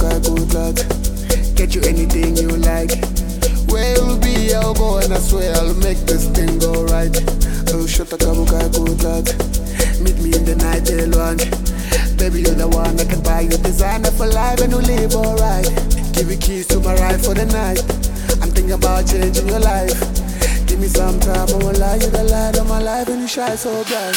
kabuka good luck. Get you anything you like. Where will be, I'll go and I swear I'll make this thing go right. Oh, shut up, kabuka good luck. Meet me in the night, they'll lunch. Baby, you're the one that can buy you designer for life and we'll live alright. Give you keys to my ride for the night. I'm thinking about changing your life. Give me some time, I won't lie, you're the light of my life and you shine so bright.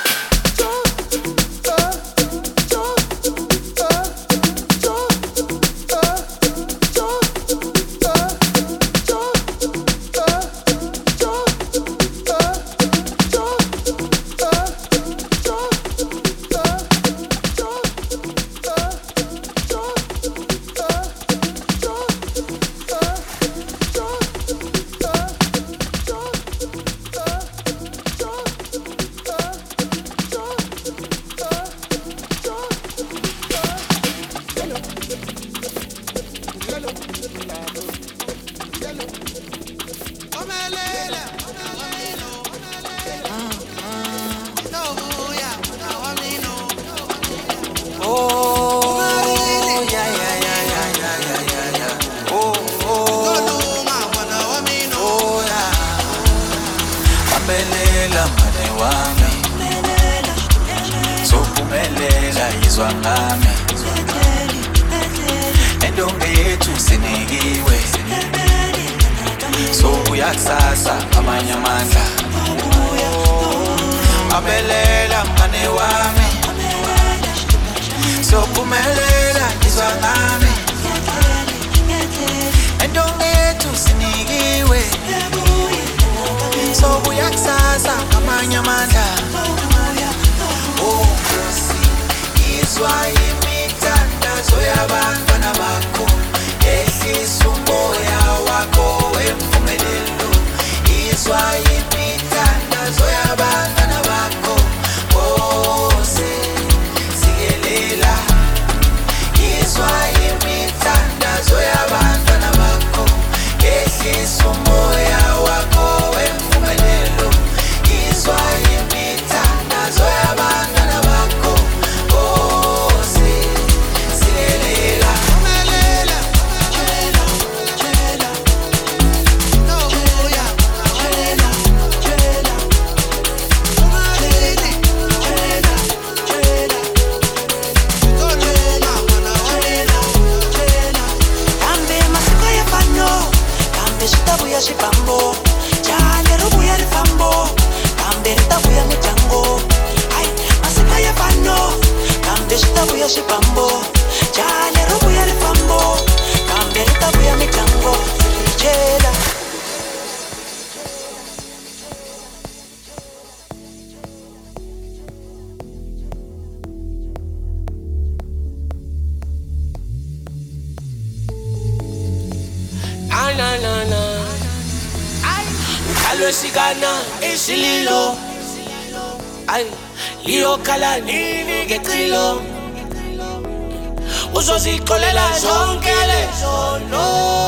Uzozixolela zonke lezono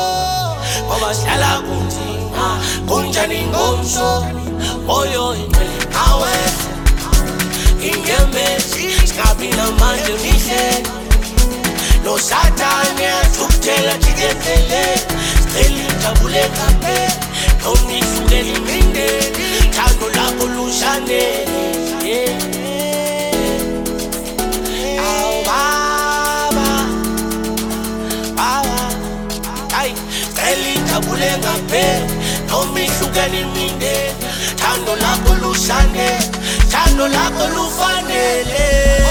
ngoba sihlala kunzima kunjani ngomso moyo awe ingemezi singabi namandla mihle no satani athukuthela thikethele sicela injabule kape nomifundeli mindeni thando lakho lushane Tabule ngape, nomishukeni minde, thando lakho lushane, thando lakho lufanele.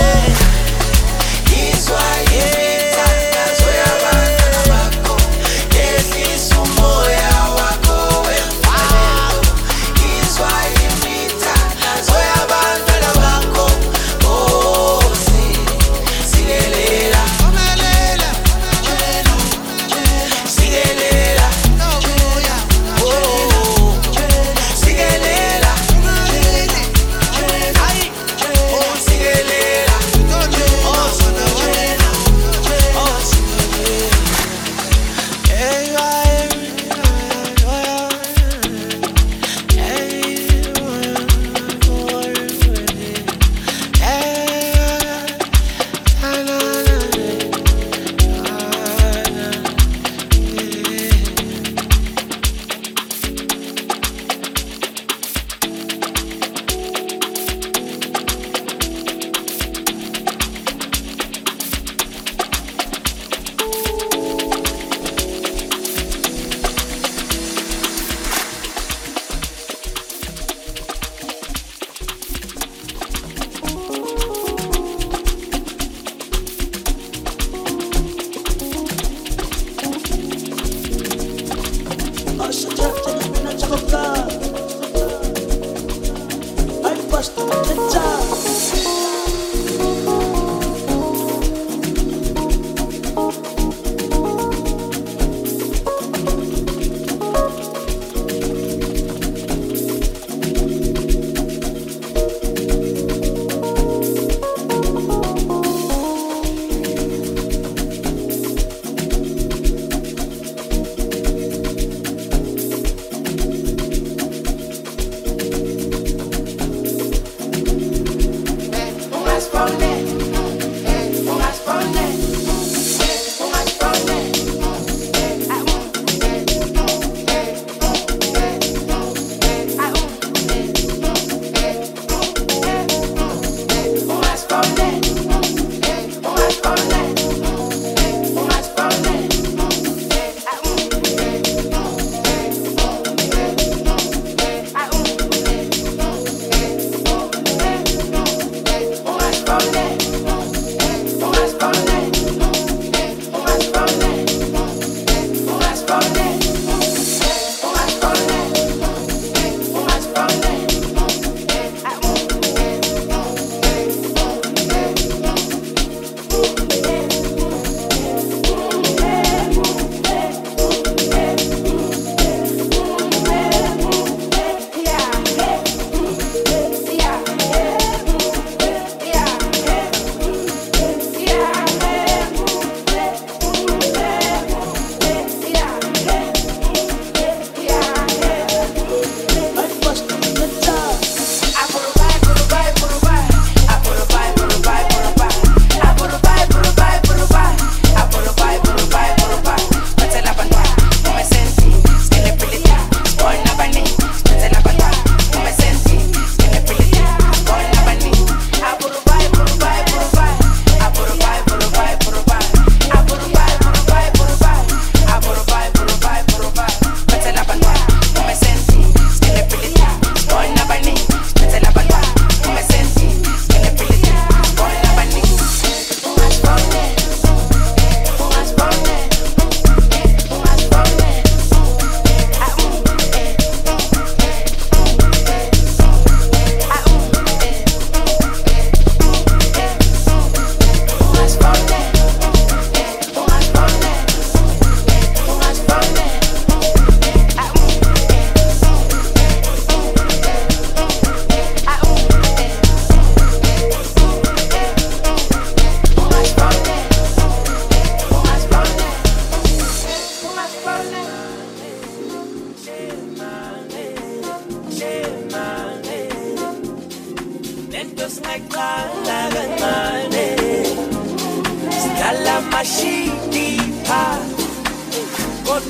Izwa yethandazo yabantwana bakho, yehlisa umoya wakho wemfanelo. Izwa imithandazo yabantwana bakho, oh silelela, silelela.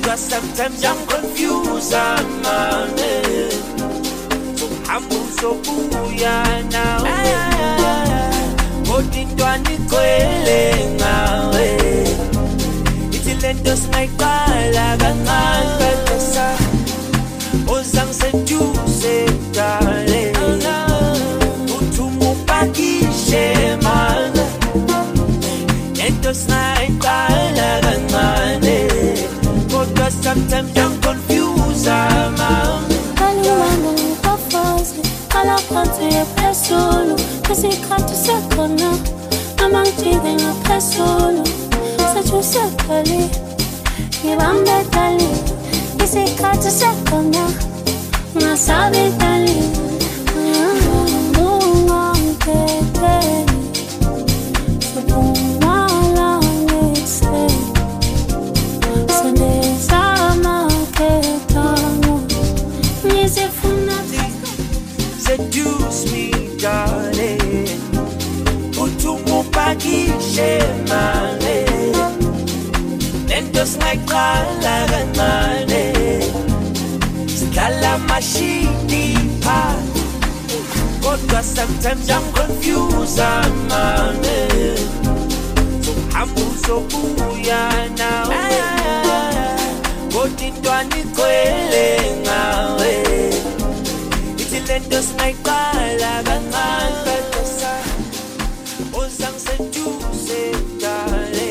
Kodwa sometimes I'm confused, amane. So hambuzobuya nawe. Kodintwani kwele ngawe. Lento singayikala kancane bese uzangiseduze dale uthi umupakishe mana lento singayikala kancane kodwa sometimes I'm confused mama Kalimana ukafazi kalaphansi ephezulu isikhathi sekhona amangithibe ngaphezulu Sachusekali, Ibambe Dali, Isikata Sekona, Masabi Dali, Mungangete, Subumala Nixle, Sende Sama Ketamo, Nisifuna, seduce me, darling, utumupaki shemale. Lento singayikala kancane sidlala mashini phansi kodwa sometimes I'm confused amane sohambuzobuya nawe kodintwani kwele ngawe ithi lento singayikala kancane bese uzangiseduze dale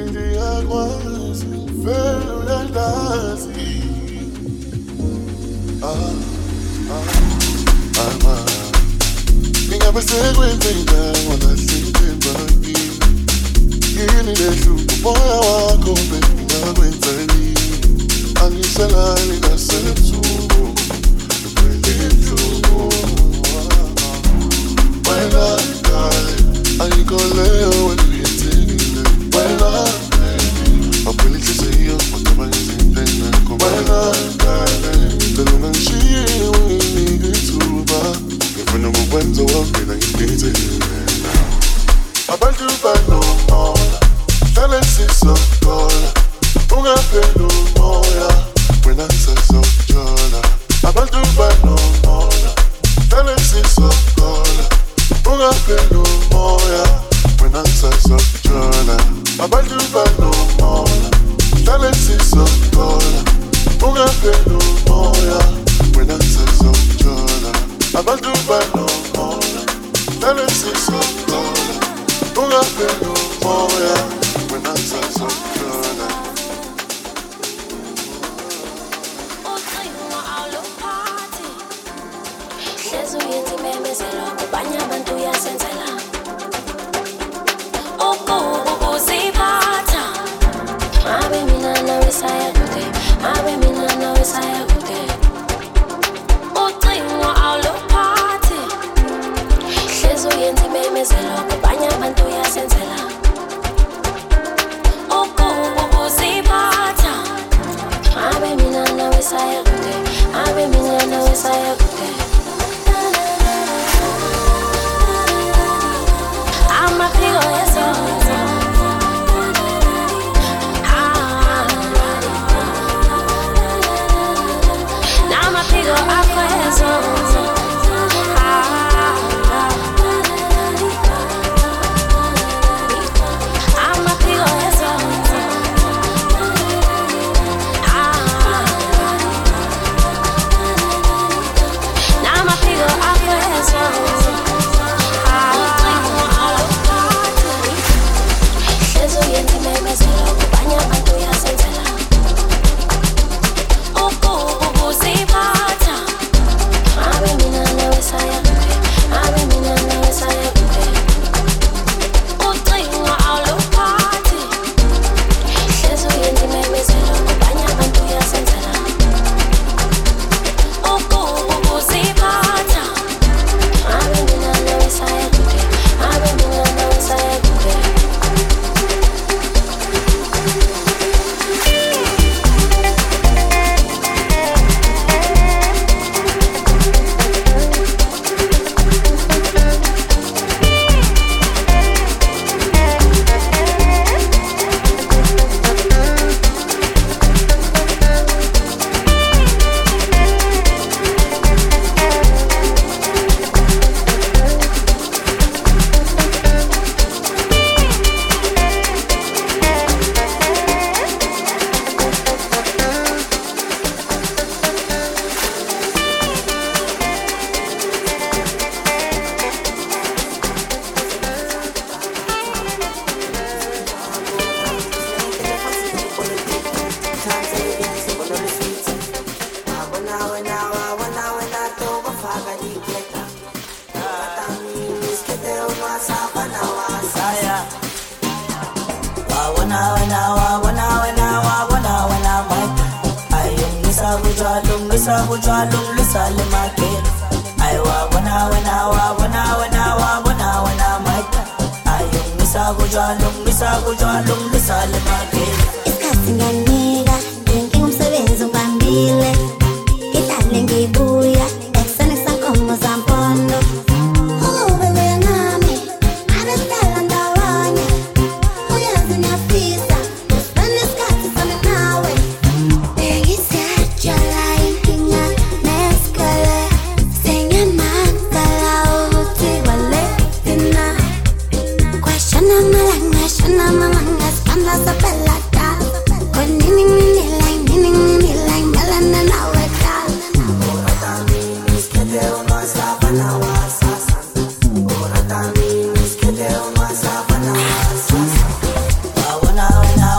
Shana malanga, shana malanga, spanda sa pelata.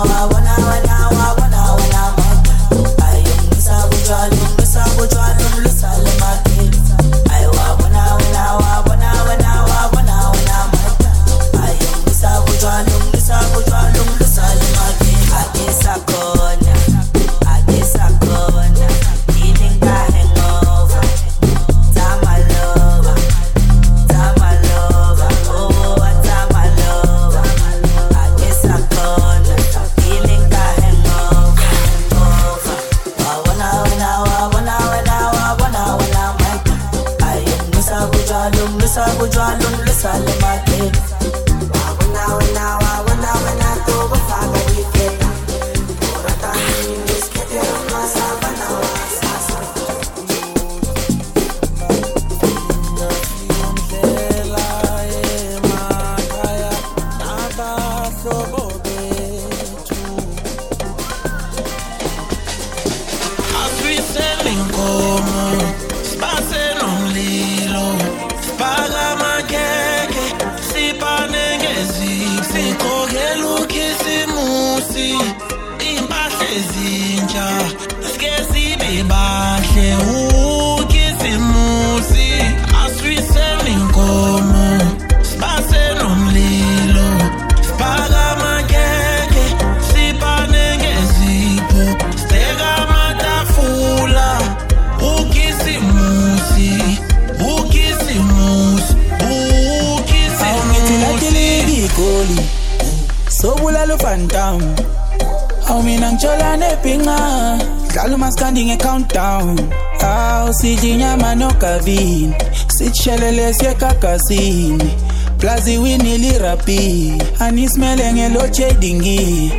Sitshelele kakasini Plazi winili rapi Anismele ngelo chedingi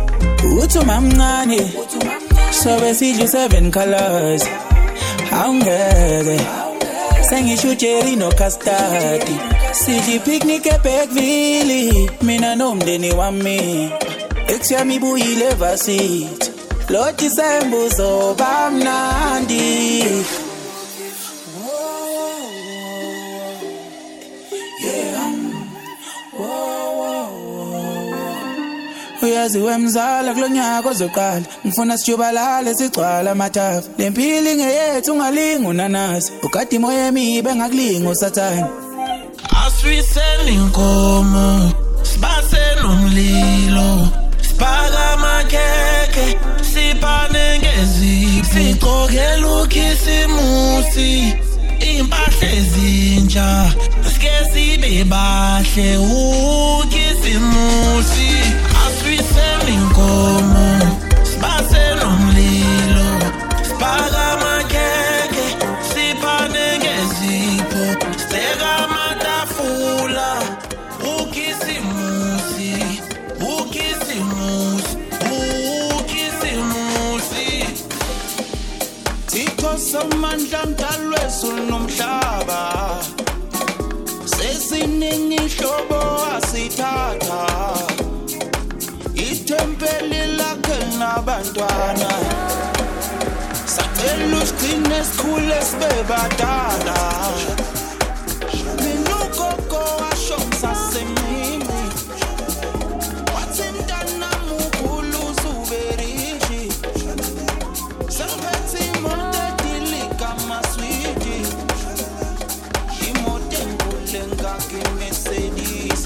Utu mamngane Sobe siju 7 colors Haungede Sengishu cherry no custard Siji picnic epekvili Mina nomdeni wami Exia mibu ileva sit Loti sembuzo bamnandi Uyaziwe mzala kulonyaka zoqala ngifuna sijubalale sigcwala amathafa lempili ngeyethu ungalinga unanasi ukade imoya emibe ngakulinga usathane Aswisela inkomo sibase nomlilo siphaka amakhekhe siphane ngezipho sigqokela ukhisimusi impahla ezintsha sike sibe bahle ukhisimusi Aswisela inkomo sibase nomlilo siphaka amakhekhe siphane ngezipho sibeka amatafula ukhisimusi Thixo somandla mdalwesu nomhlaba sesiningi ihlobo asithatha Itempeli lakhe nabantwana Sacela usigcine esikhule sibe badala Mina ugogo washo ngisasemini Wathi mntanami ukhulu uzuberishi Sengiphethe imoto edilika amaswidi Imoto enkulu engaka iMercedes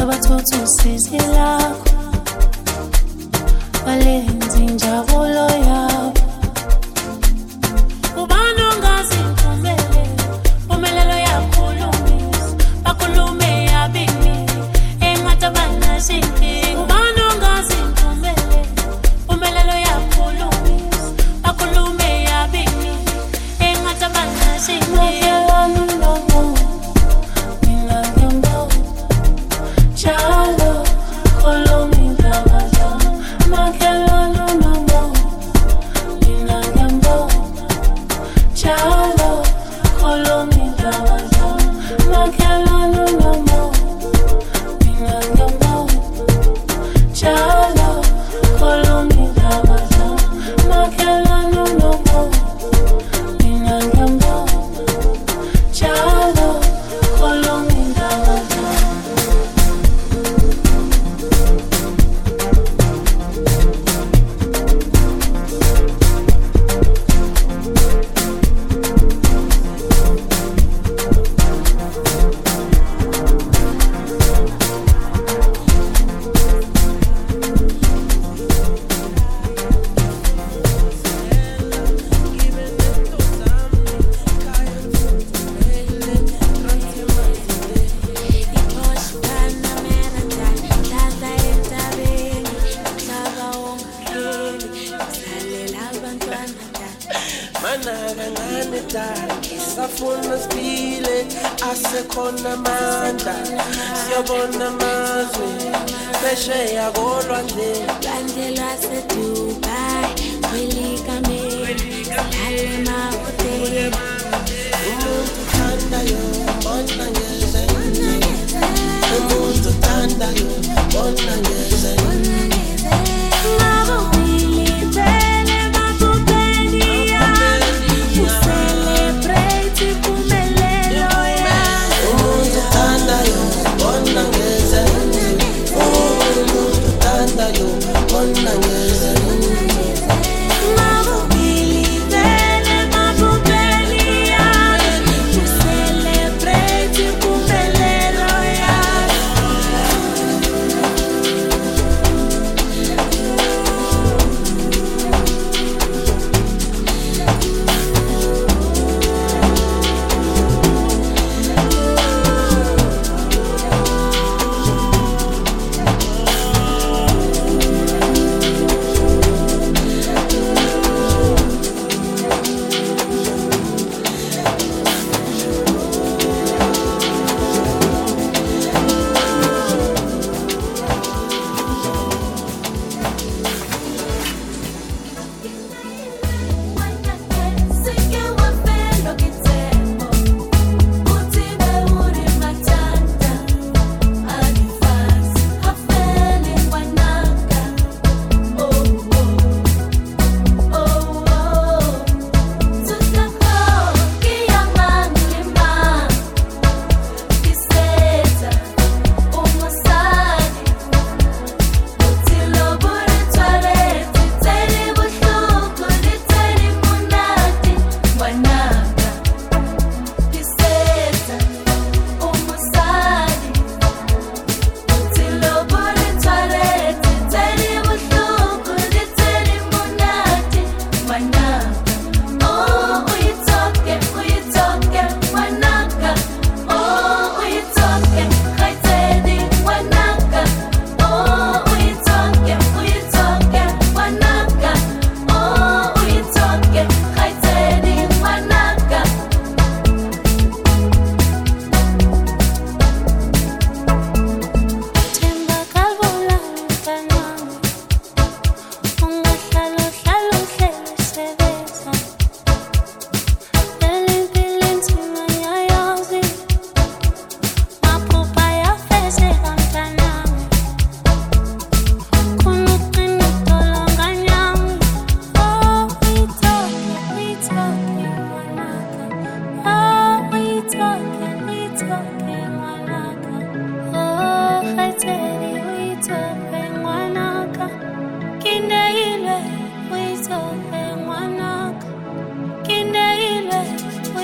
sabathutha usizi lakho balenza injabulo yabo ubani ongazi impumelelo yakhulumisa bakhulume yabini engathi abanashinkinga ubani ongazi impumelelo yakhulumisa bakhulume yabini engathi abanashinkinga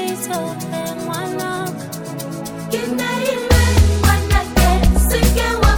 Can I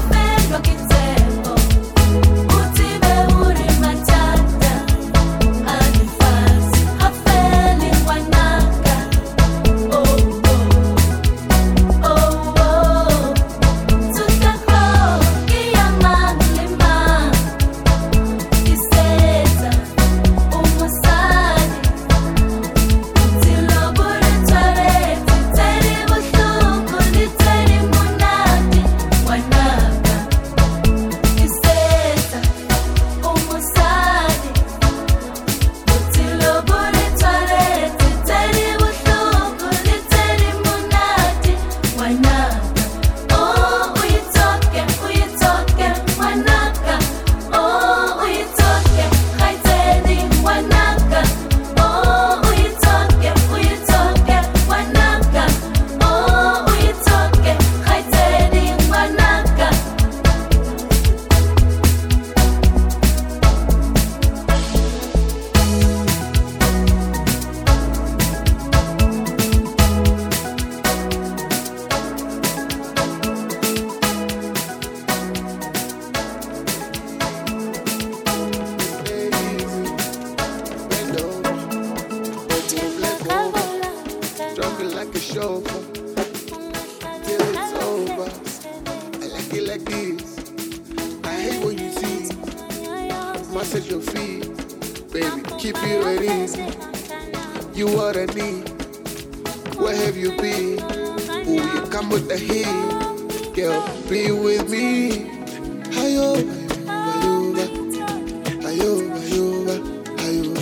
massage your feet. Baby, keep you at ease. You what I need. Where have you been? Ooh, you come with the heat. Girl, be with me. Ayo, ayo, ayo, ayo, ayo,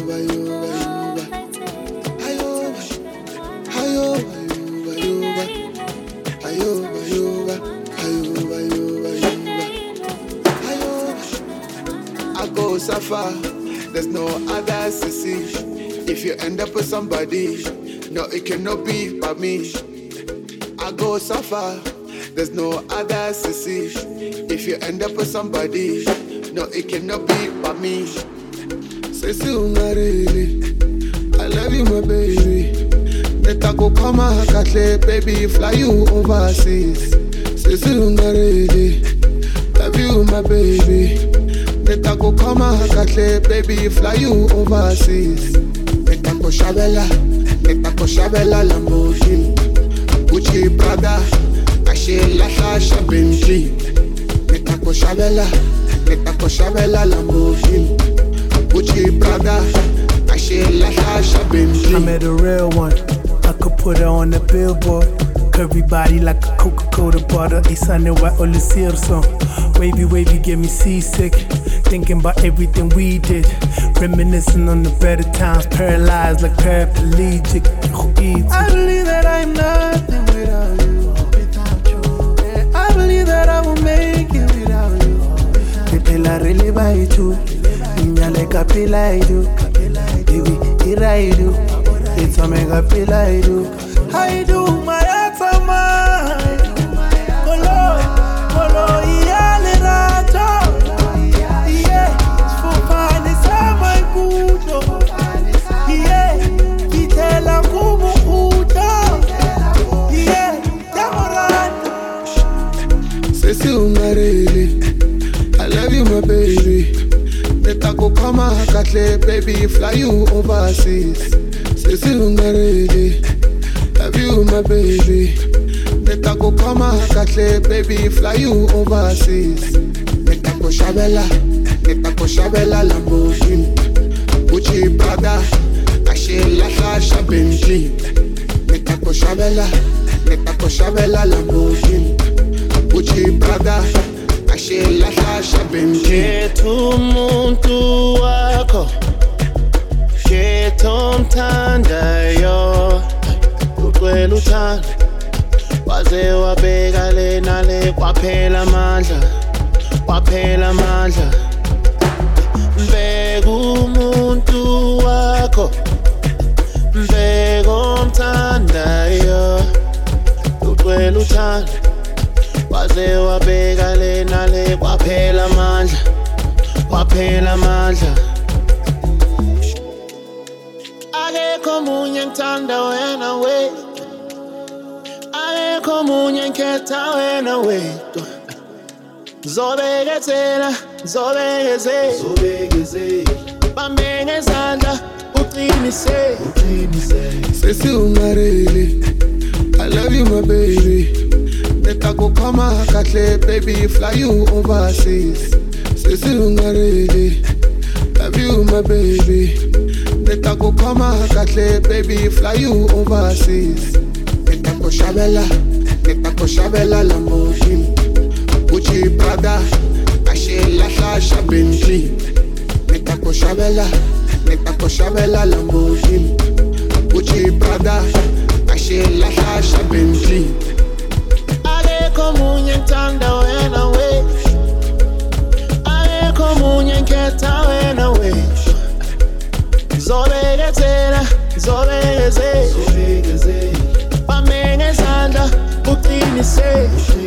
ayo, ayo, I go so far, there's no other to see. If you end up with somebody, no, it cannot be by me. I go so far, there's no other to see. If you end up with somebody, no, it cannot be by me. Say soon, I love you, my baby. Let I go come a katle, baby, fly you overseas. Say soon, love you, my baby. Let I go come a katle, baby, fly you overseas. Let I go Shabella, Lamborghini, Gucci, Prada, Cache, Lasha, Bentley. Let I go Shabella, Lamborghini, Gucci, Prada, Cache, Lasha, Bentley. I met a real one, I could put her on the billboard. Curvy body like a Coca-Cola butter. It's on the white all the song. Wavy, get me seasick. Thinking about everything we did. Reminiscing on the better times. Paralyzed like paraplegic. I believe that I'm nothing without you. I believe that I will make it without you. People are really by you too. Niña like a feel like you. Baby, here I do. It's a mega feel like you. I do my heart's on mine. Kolo, iyale rato. Yeah, sfupani sama ikuto. Yeah, kitela kumukuto. Yeah, jamorata. Sesi ungarele, I love you, my baby. Let I go come a katle, baby, fly you overseas. Sesi ungarele, love you, my baby. Let I go come a katle, baby, fly you overseas. Let I go Shabella, Lamborghini, Gucci, Prada, Cache, Lasha, Bentley. Let I go Shabella, Lamborghini, Gucci, Prada, Cache, Lasha, Bentley. Kethu umuntu wakho, kethu umthandayo, ucela uthando, waze wabeka lena le kwaphela amandla. Mbeka umuntu wakho, mbeka umthandayo, ucela uthando, waze wabeka lena le kwaphela amandla. Akekho munye ngithanda wena wedwa, akekho munye ngikhetha wena wedwa. Zobekezela, bambe ngezandla uqinise. Sesi ungarele, I love you, my baby. Let I go come a katle, baby, fly you overseas. Sesi ungarele, love you, my baby. Let I go come a katle, baby, fly you overseas. Let I go Shabella, Lamborghini, Gucci, Prada, Cache, Lasha, Bentley. Let I go Shabella, Lamborghini, Gucci, Prada, Cache, Lasha, Bentley. Akekho munye ngithanda wena wedwa, akekho munye ngikhetha wena wedwa. Zobekezela, bambe ngezandla uqinise.